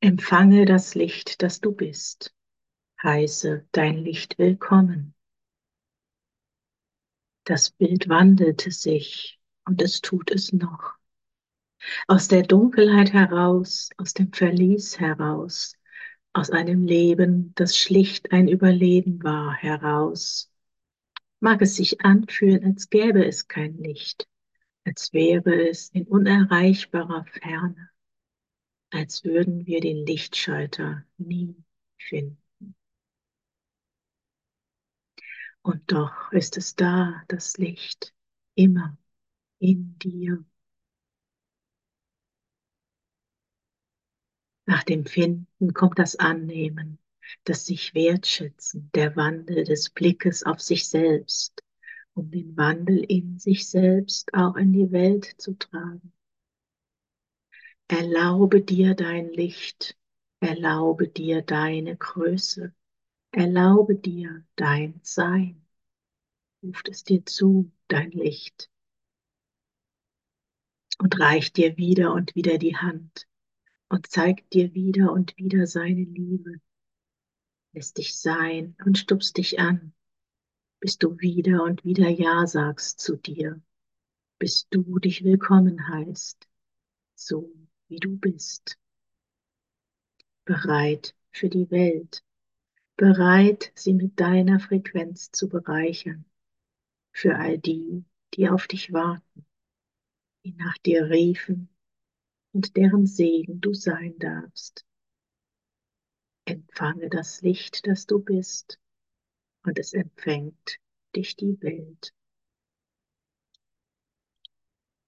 Empfange das Licht, das du bist. Heiße dein Licht willkommen. Das Bild wandelte sich und es tut es noch. Aus der Dunkelheit heraus, aus dem Verlies heraus, aus einem Leben, das schlicht ein Überleben war, heraus. Mag es sich anfühlen, als gäbe es kein Licht, als wäre es in unerreichbarer Ferne, als würden wir den Lichtschalter nie finden. Und doch ist es da, das Licht, immer in dir. Nach dem Finden kommt das Annehmen, das sich wertschätzen, der Wandel des Blickes auf sich selbst, um den Wandel in sich selbst auch in die Welt zu tragen. Erlaube dir dein Licht, erlaube dir deine Größe, erlaube dir dein Sein. Ruft es dir zu, dein Licht, und reicht dir wieder und wieder die Hand und zeigt dir wieder und wieder seine Liebe, lässt dich sein und stupst dich an, bis du wieder und wieder Ja sagst zu dir, bis du dich willkommen heißt, so wie du bist, bereit für die Welt, bereit, sie mit deiner Frequenz zu bereichern, für all die, die auf dich warten, die nach dir riefen und deren Segen du sein darfst. Empfange das Licht, das du bist, und es empfängt dich die Welt.